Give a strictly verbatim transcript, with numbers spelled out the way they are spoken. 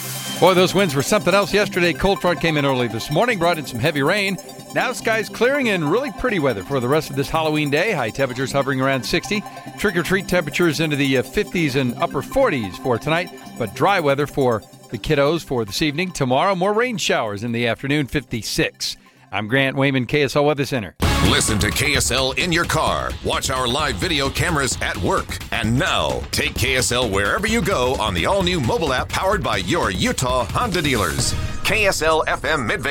Boy, those winds were something else yesterday. Cold front came in early this morning, brought in some heavy rain. Now skies clearing and really pretty weather for the rest of this Halloween day. High temperatures hovering around sixty. Trick-or-treat temperatures into the uh, fifties and upper forties for tonight, but dry weather for the kiddos for this evening. Tomorrow, more rain showers in the afternoon, fifty-six. I'm Grant Wayman, K S L Weather Center. Listen to K S L in your car. Watch our live video cameras at work. And now, take K S L wherever you go on the all-new mobile app powered by your Utah Honda dealers. K S L F M Midway.